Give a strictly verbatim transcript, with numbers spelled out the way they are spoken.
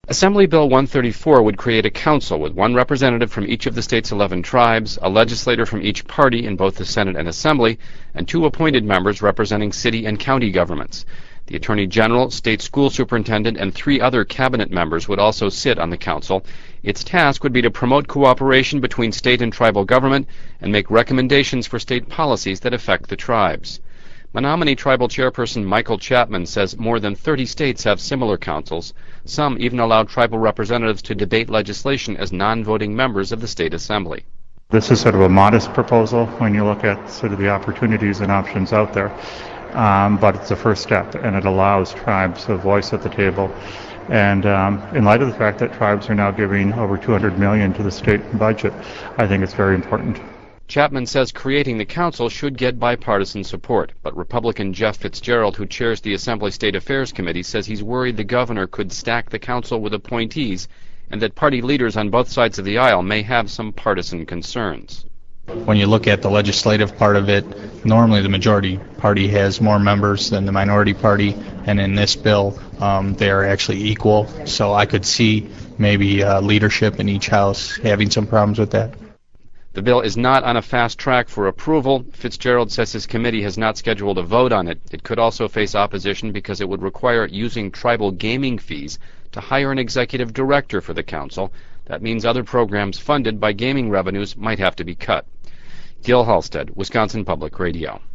Assembly Bill one thirty-four would create a council with one representative from each of the state's eleven tribes, a legislator from each party in both the Senate and Assembly, and two appointed members representing city and county governments. The Attorney General, State School Superintendent, and three other cabinet members would also sit on the council. Its task would be to promote cooperation between state and tribal government and make recommendations for state policies that affect the tribes. Menominee Tribal Chairperson Michael Chapman says more than thirty states have similar councils. Some even allow tribal representatives to debate legislation as non-voting members of the state assembly. This is sort of a modest proposal when you look at sort of the opportunities and options out there. Um, but it's a first step, and it allows tribes a voice at the table. And um, in light of the fact that tribes are now giving over two hundred million dollars to the state budget, I think it's very important. Chapman says creating the council should get bipartisan support, but Republican Jeff Fitzgerald, who chairs the Assembly State Affairs Committee, says he's worried the governor could stack the council with appointees and that party leaders on both sides of the aisle may have some partisan concerns. When you look at the legislative part of it, normally the majority party has more members than the minority party, and in this bill um, they are actually equal. So I could see maybe uh, leadership in each house having some problems with that. The bill is not on a fast track for approval. Fitzgerald says his committee has not scheduled a vote on it. It could also face opposition because it would require using tribal gaming fees to hire an executive director for the council. That means other programs funded by gaming revenues might have to be cut. Gil Halstead, Wisconsin Public Radio.